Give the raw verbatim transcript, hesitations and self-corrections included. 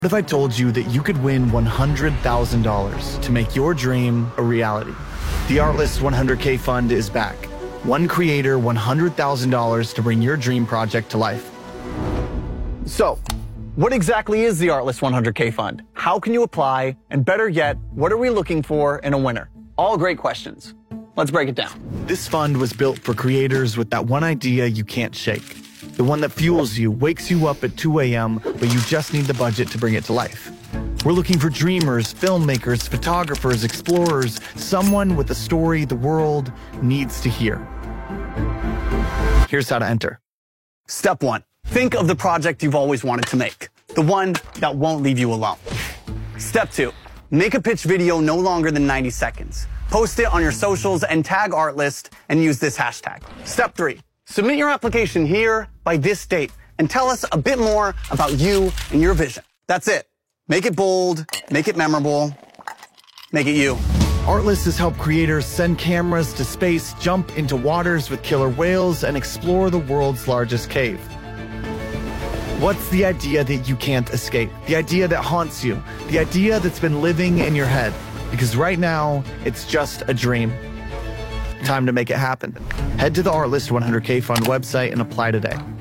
What if I told you that you could win one hundred thousand dollars to make your dream a reality? The Artlist one hundred K Fund is back. One creator, one hundred thousand dollars to bring your dream project to life. So, what exactly is the Artlist one hundred K Fund? How can you apply? And better yet, what are we looking for in a winner? All great questions. Let's break it down. This fund was built for creators with that one idea you can't shake. The one that fuels you, wakes you up at two A M, but you just need the budget to bring it to life. We're looking for dreamers, filmmakers, photographers, explorers, someone with a story the world needs to hear. Here's how to enter. Step one, think of the project you've always wanted to make, the one that won't leave you alone. Step two, make a pitch video no longer than ninety seconds. Post it on your socials and tag Artlist and use this hashtag. Step three, submit your application here by this date and tell us a bit more about you and your vision. That's it. Make it bold, make it memorable, make it you. Artlist has helped creators send cameras to space, jump into waters with killer whales, and explore the world's largest cave. What's the idea that you can't escape? The idea that haunts you? The idea that's been living in your head? Because right now, it's just a dream. Time to make it happen. Head to the Artlist one hundred K Fund website and apply today.